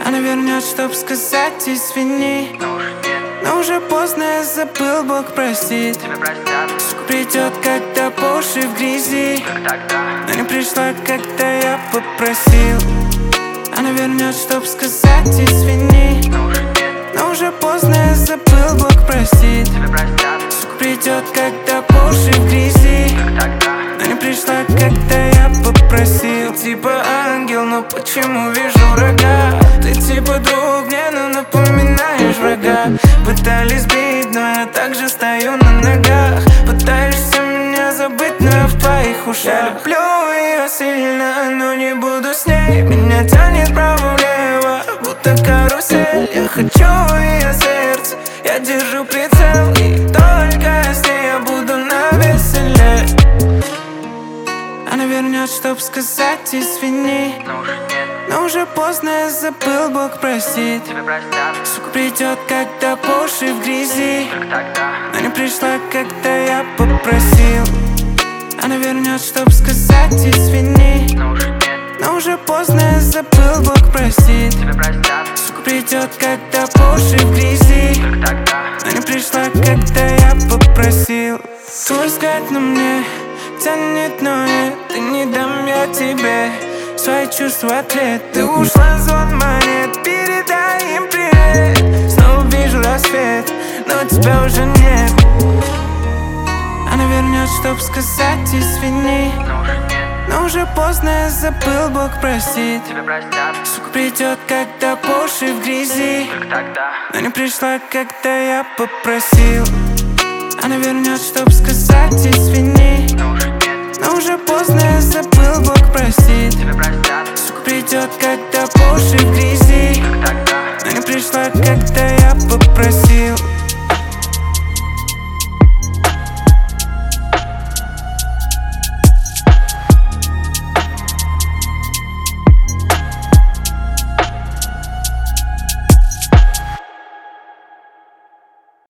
Она вернет, чтоб сказать извини. Но уже поздно, я забыл, Бог простит. Сука придет, когда по уши в грязи. Но не пришла, когда я попросил. Она вернет, чтоб сказать извини. Но уже поздно, я забыл, Бог простит. Сука придет, когда по уши в грязи. Но не пришла, когда я попросил. Ты типа ангел, но почему вижу врага? Ты типа друг мне, но напоминаешь врага. Пытались сбить, но я также стою на ногах. Пытаешься меня забыть, но я в твоих ушах. Я люблю ее сильно, но не буду с ней. Меня тянет вправо-влево, будто карусель. Я хочу ее сердце, я держу прицел. И только с ней я буду навеселе. Она вернет, чтоб сказать извини. Но уже поздно, я забыл, Бог простит. Сука придет, когда по уши в грязи. Но не пришла, когда я попросил. Она вернет, чтоб сказать извини. Но уже поздно, я забыл, Бог простит. Сука придет, когда по уши в грязи. Но не пришла, когда я попросил. Твой взгляд на мне тянет, но нет, ты не дам я тебе свои чувства ответ. Ты ушла, звон монет, передай им привет. Снова вижу рассвет, но тебя уже нет. Она вернет, чтоб сказать извини. Но уже поздно, я забыл, Бог простит. Сука придет, когда по уши в грязи. Но не пришла, когда я попросил. Она вернет, чтоб сказать извини. Но уже поздно, я забыл, Бог простит. Сука придет, когда по уши в грязи. Но не пришла, когда я попросил.